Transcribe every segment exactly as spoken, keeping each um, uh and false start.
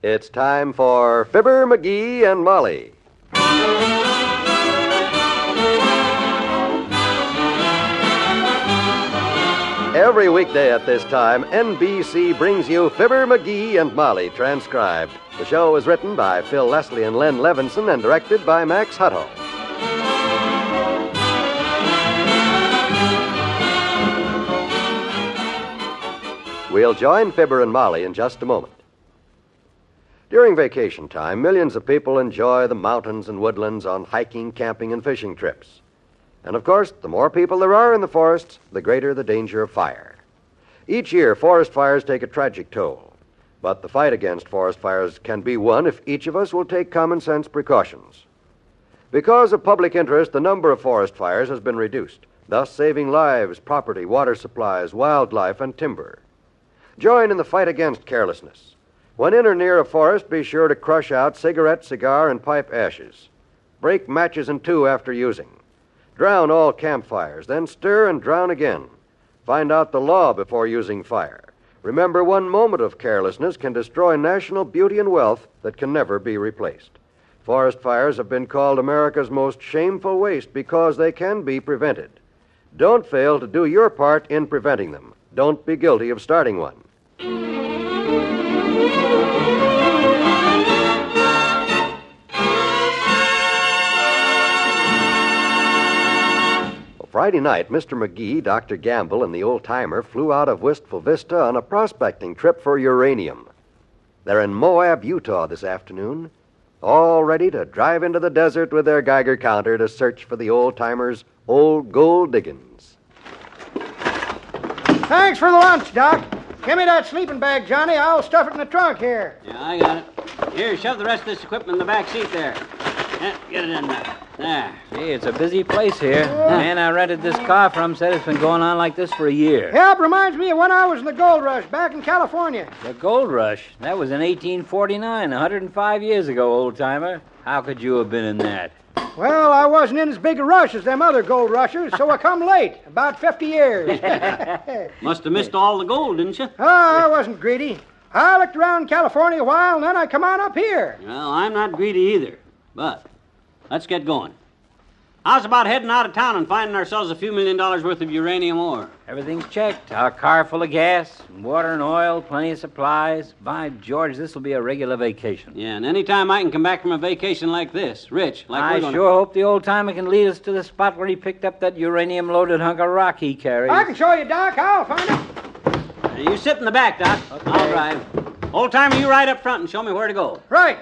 It's time for Fibber, McGee, and Molly. Every weekday at this time, N B C brings you Fibber, McGee, and Molly, transcribed. The show is written by Phil Leslie and Len Levinson and directed by Max Hutto. We'll join Fibber and Molly in just a moment. During vacation time, millions of people enjoy the mountains and woodlands on hiking, camping, and fishing trips. And, of course, the more people there are in the forests, the greater the danger of fire. Each year, forest fires take a tragic toll. But the fight against forest fires can be won if each of us will take common sense precautions. Because of public interest, the number of forest fires has been reduced, thus saving lives, property, water supplies, wildlife, and timber. Join in the fight against carelessness. When in or near a forest, be sure to crush out cigarette, cigar, and pipe ashes. Break matches in two after using. Drown all campfires, then stir and drown again. Find out the law before using fire. Remember, one moment of carelessness can destroy national beauty and wealth that can never be replaced. Forest fires have been called America's most shameful waste because they can be prevented. Don't fail to do your part in preventing them. Don't be guilty of starting one. Friday night, Mister McGee, Doctor Gamble, and the old-timer flew out of Wistful Vista on a prospecting trip for uranium. They're in Moab, Utah this afternoon, all ready to drive into the desert with their Geiger counter to search for the old-timer's old gold diggings. Thanks for the lunch, Doc. Give me that sleeping bag, Johnny. I'll stuff it in the trunk here. Yeah, I got it. Here, shove the rest of this equipment in the back seat there. Yeah, get it in there. There. Gee, it's a busy place here. The man I rented this car from said it's been going on like this for a year. Yep, reminds me of when I was in the gold rush back in California. The gold rush? That was in eighteen forty-nine, one hundred five years ago, old-timer. How could you have been in that? Well, I wasn't in as big a rush as them other gold rushers, so I come late, about fifty years. Must have missed all the gold, didn't you? Oh, I wasn't greedy. I looked around California a while, and then I come on up here. Well, I'm not greedy either, but let's get going. How's about heading out of town and finding ourselves a few million dollars worth of uranium ore? Everything's checked. Our car full of gas, water and oil, plenty of supplies. By George, this will be a regular vacation. Yeah, and any time I can come back from a vacation like this, rich, like I we're gonna... sure hope the old-timer can lead us to the spot where he picked up that uranium-loaded hunk of rock he carries. I can show you, Doc. I'll find it. Now, you sit in the back, Doc. Okay. I'll drive. Old-timer, you ride up front and show me where to go. Right.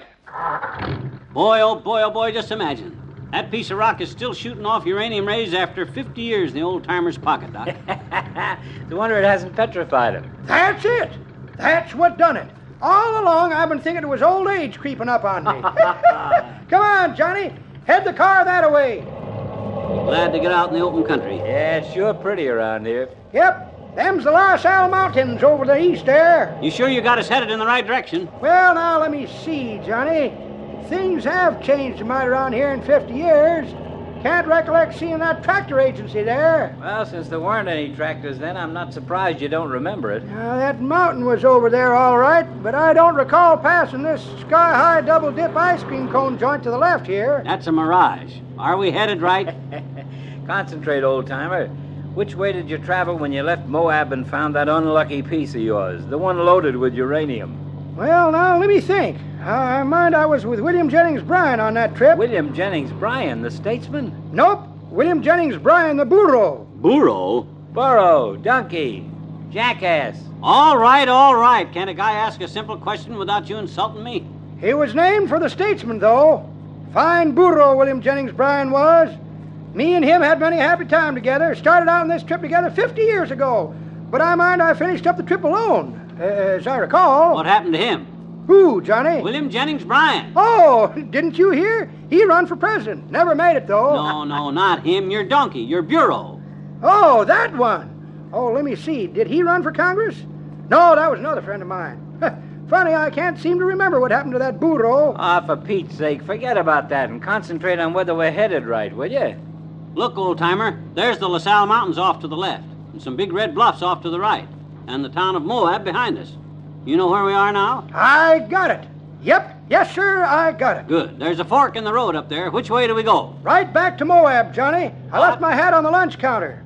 Boy, oh boy, oh boy, just imagine. That piece of rock is still shooting off uranium rays after fifty years in the old-timer's pocket, Doc. No wonder it hasn't petrified him. That's it. That's what done it. All along, I've been thinking it was old age creeping up on me. Come on, Johnny. Head the car that way. Glad to get out in the open country. Yeah, it's sure pretty around here. Yep. Them's the La Salle Mountains over the east there. You sure you got us headed in the right direction? Well, now, let me see, Johnny. Things have changed a mite around here in fifty years. Can't recollect seeing that tractor agency there. Well, since there weren't any tractors then, I'm not surprised you don't remember it. Now, that mountain was over there all right, but I don't recall passing this sky-high double-dip ice cream cone joint to the left here. That's a mirage. Are we headed right? Concentrate, old-timer. Which way did you travel when you left Moab and found that unlucky piece of yours, the one loaded with uranium? Well, now, let me think. I mind I was with William Jennings Bryan on that trip. William Jennings Bryan, the statesman? Nope. William Jennings Bryan, the burro. Burro? Burro, donkey, jackass. All right, all right. Can't a guy ask a simple question without you insulting me? He was named for the statesman, though. Fine burro William Jennings Bryan was. Me and him had many happy time together. Started out on this trip together fifty years ago. But I mind I finished up the trip alone, uh, as I recall. What happened to him? Who, Johnny? William Jennings Bryan. Oh, didn't you hear? He run for president. Never made it, though. No, no, not him. Your donkey, your bureau. Oh, that one. Oh, let me see. Did he run for Congress? No, that was another friend of mine. Funny, I can't seem to remember what happened to that burro. Ah, for Pete's sake, forget about that and concentrate on whether we're headed right, will you? Look, old-timer, there's the La Salle Mountains off to the left, and some big red bluffs off to the right, and the town of Moab behind us. You know where we are now? I got it. Yep. Yes, sir, I got it. Good. There's a fork in the road up there. Which way do we go? Right back to Moab, Johnny. I left my hat on the lunch counter.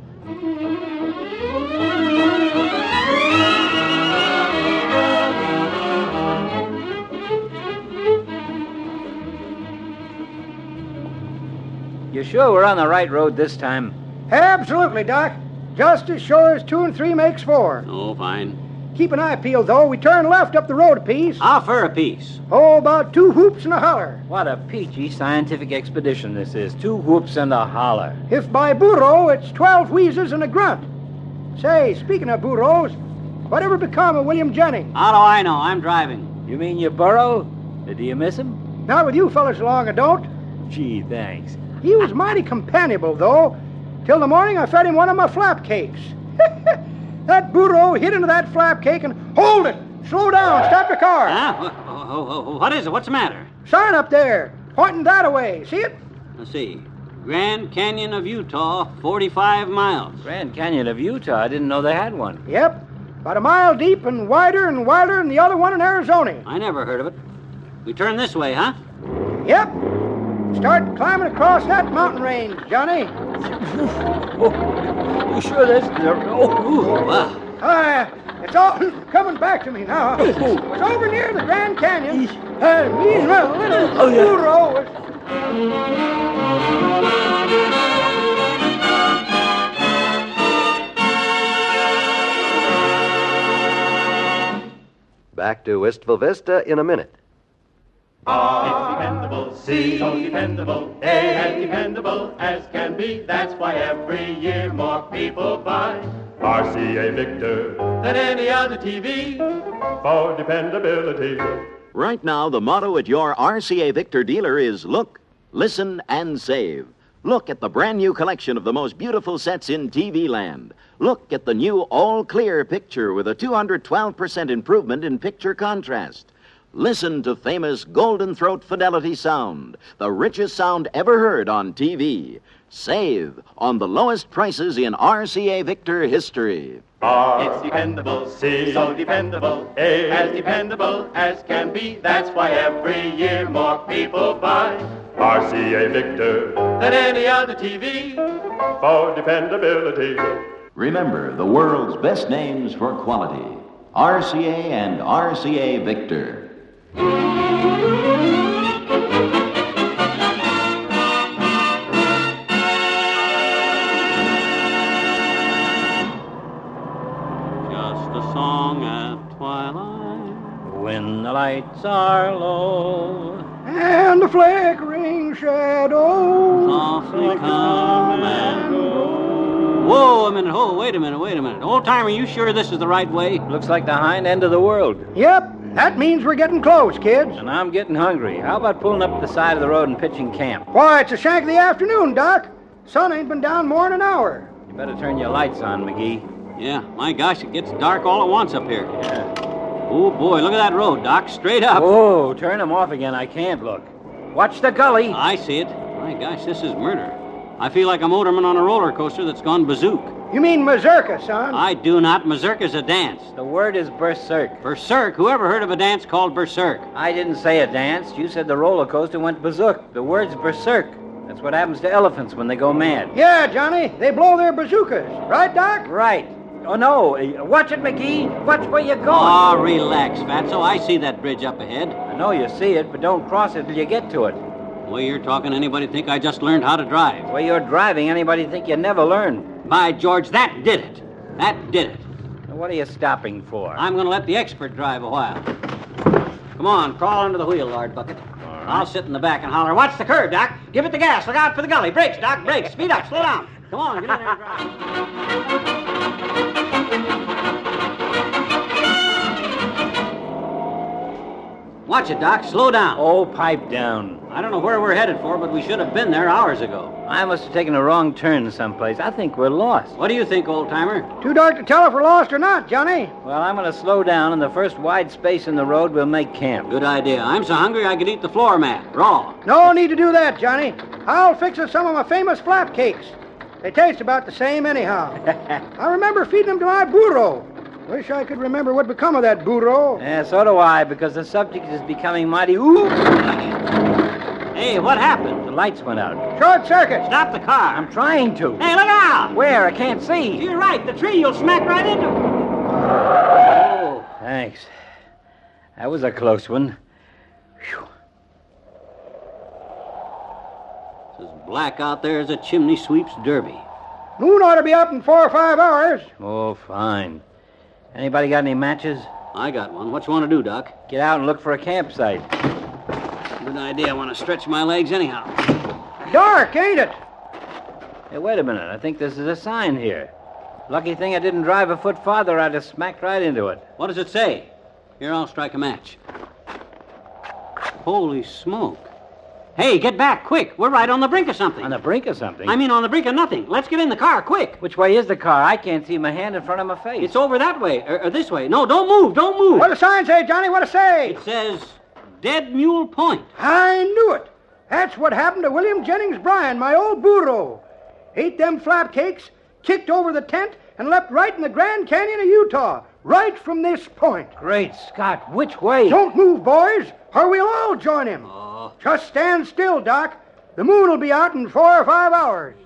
You sure we're on the right road this time? Absolutely, Doc. Just as sure as two and three makes four. Oh, fine. Keep an eye peeled, though. We turn left up the road a piece. How for a piece? Oh, about two whoops and a holler. What a peachy scientific expedition this is. Two whoops and a holler. If by burro, it's twelve wheezes and a grunt. Say, speaking of burros, whatever become of William Jennings? How do I know? I'm driving. You mean your burro? Do you miss him? Not with you fellas along, I don't. Gee, thanks. He was mighty companionable, though. Till the morning I fed him one of my flap cakes. That burro hit into that flap cake and hold it! Slow down! Stop your car! Huh? Oh, oh, oh, what is it? What's the matter? Sign up there, pointing that away. See it? Let's see. Grand Canyon of Utah, forty-five miles. Grand Canyon of Utah? I didn't know they had one. Yep. About a mile deep and wider and wilder than the other one in Arizona. I never heard of it. We turn this way, huh? Yep. Start climbing across that mountain range, Johnny. Oh, you sure that's... Oh, Ooh, wow. Uh, it's all coming back to me now. It was over near the Grand Canyon. Uh, me and my little Oh, yeah. burro was... Back to Wistful Vista in a minute. It's dependable, C, so dependable, A, as dependable as can be. That's why every year more people buy R C A Victor than any other T V for dependability. Right now, the motto at your R C A Victor dealer is look, listen, and save. Look at the brand new collection of the most beautiful sets in T V land. Look at the new all-clear picture with a two hundred twelve percent improvement in picture contrast. Listen to famous Golden Throat Fidelity sound, the richest sound ever heard on T V. Save on the lowest prices in R C A Victor history. R, it's dependable, C, so dependable, A, as dependable as can be. That's why every year more people buy R C A Victor than any other T V for dependability. Remember the world's best names for quality. R C A and R C A Victor. Just a song at twilight. When the lights are low. And the flickering shadows Softly come and go. Whoa, a minute. Oh, wait a minute, wait a minute. Old timer, you sure this is the right way? Looks like the hind end of the world. Yep, that means we're getting close, kids. And I'm getting hungry. How about pulling up the side of the road and pitching camp? Why, it's a shank of the afternoon, Doc. Sun ain't been down more than an hour. You better turn your lights on, McGee. Yeah, my gosh, it gets dark all at once up here. Yeah. Oh, boy, look at that road, Doc. Straight up. Whoa, turn them off again. I can't look. Watch the gully. I see it. My gosh, this is murder. I feel like a motorman on a roller coaster that's gone bazook. You mean mazurka, son? I do not. Mazurka's a dance. The word is berserk. Berserk? Whoever heard of a dance called berserk? I didn't say a dance. You said the roller coaster went bazook. The word's berserk. That's what happens to elephants when they go mad. Yeah, Johnny. They blow their bazookas. Right, Doc? Right. Oh, no. Uh, Watch it, McGee. Watch where you're going. Oh, relax, Fatso. I see that bridge up ahead. I know you see it, but don't cross it till you get to it. The way you're talking, anybody think I just learned how to drive? The way you're driving, anybody think you never learned. By George, that did it. That did it. What are you stopping for? I'm going to let the expert drive a while. Come on, crawl under the wheel, Lard Bucket. right. I'll sit in the back and holler, watch the curve, Doc. Give it the gas. Look out for the gully. Brakes, Doc. Brakes. Speed up. Slow down. Come on, get in there and drive. Watch it, Doc. Slow down. Oh, pipe down. I don't know where we're headed for, but we should have been there hours ago. I must have taken a wrong turn someplace. I think we're lost. What do you think, old-timer? Too dark to tell if we're lost or not, Johnny. Well, I'm going to slow down, and the first wide space in the road we'll make camp. Good idea. I'm so hungry I could eat the floor mat, raw. No need to do that, Johnny. I'll fix us some of my famous flap cakes. They taste about the same anyhow. I remember feeding them to my burro. Wish I could remember what become of that burro. Yeah, so do I, because the subject is becoming mighty... Ooh! Hey, what happened? The lights went out. Short circuit. Stop the car. I'm trying to. Hey, look out! Where? I can't see. To your right, the tree. You'll smack right into it. Oh. Thanks. That was a close one. Whew. It's as black out there as a chimney sweep's derby. Moon ought to be up in four or five hours. Oh, fine. Anybody got any matches? I got one. What you want to do, Doc? Get out and look for a campsite. Good idea. I want to stretch my legs anyhow. Dark, ain't it? Hey, wait a minute. I think this is a sign here. Lucky thing I didn't drive a foot farther. I'd have smacked right into it. What does it say? Here, I'll strike a match. Holy smoke. Hey, get back, quick. We're right on the brink of something. On the brink of something? I mean on the brink of nothing. Let's get in the car, quick. Which way is the car? I can't see my hand in front of my face. It's over that way, or, or this way. No, don't move, don't move. What does the sign say, Johnny? What does it say? It says Dead Mule Point. I knew it. That's what happened to William Jennings Bryan, my old burro. Ate them flap cakes, kicked over the tent, and leapt right in the Grand Canyon of Utah. Right from this point. Great Scott, which way? Don't move, boys, or we'll all join him. Oh. Just stand still, Doc. The moon will be out in four or five hours.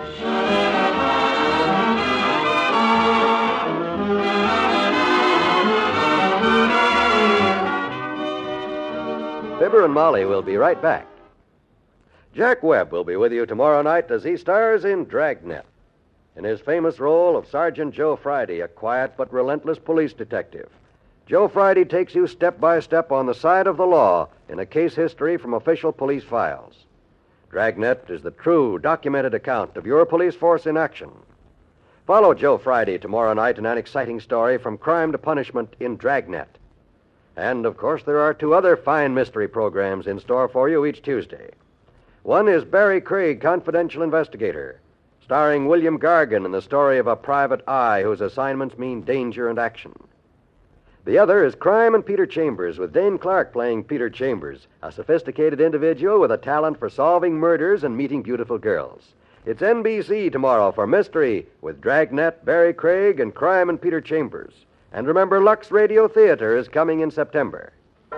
Fibber and Molly will be right back. Jack Webb will be with you tomorrow night as he stars in Dragnet. In his famous role of Sergeant Joe Friday, a quiet but relentless police detective, Joe Friday takes you step by step on the side of the law in a case history from official police files. Dragnet is the true, documented account of your police force in action. Follow Joe Friday tomorrow night in an exciting story from crime to punishment in Dragnet. And, of course, there are two other fine mystery programs in store for you each Tuesday. One is Barry Craig, Confidential Investigator, starring William Gargan in the story of a private eye whose assignments mean danger and action. The other is Crime and Peter Chambers, with Dane Clark playing Peter Chambers, a sophisticated individual with a talent for solving murders and meeting beautiful girls. It's N B C tomorrow for Mystery with Dragnet, Barry Craig, and Crime and Peter Chambers. And remember, Lux Radio Theater is coming in September.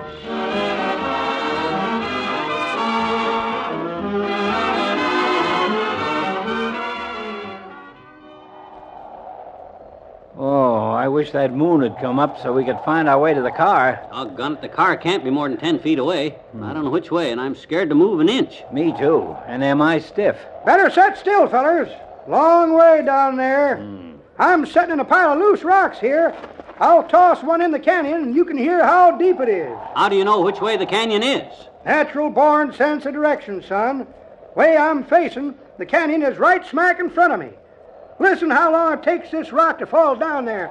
Oh, I wish that moon had come up so we could find our way to the car. Doggone it, the car can't be more than ten feet away. I don't know which way, and I'm scared to move an inch. Me too. And am I stiff? Better set still, fellers. Long way down there. Mm. I'm sitting in a pile of loose rocks here. I'll toss one in the canyon, and you can hear how deep it is. How do you know which way the canyon is? Natural-born sense of direction, son. Way I'm facing, the canyon is right smack in front of me. Listen how long it takes this rock to fall down there.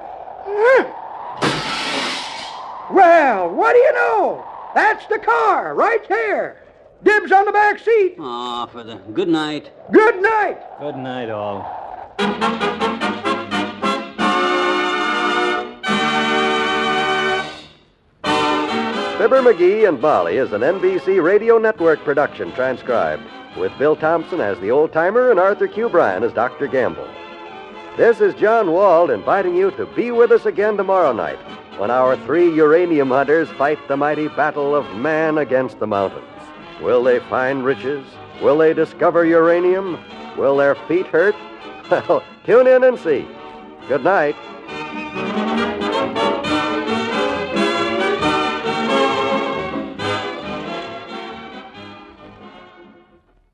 Well, what do you know? That's the car, right there. Dibs on the back seat. Aw, for the good night. Good night. Good night, all. Fibber McGee and Molly is an N B C Radio Network production transcribed, with Bill Thompson as the old-timer and Arthur Q. Bryan as Doctor Gamble. This is John Wald inviting you to be with us again tomorrow night when our three uranium hunters fight the mighty battle of man against the mountains. Will they find riches? Will they discover uranium? Will their feet hurt? Well, tune in and see. Good night.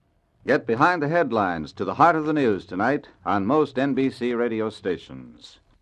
Get behind the headlines to the heart of the news tonight on most N B C radio stations.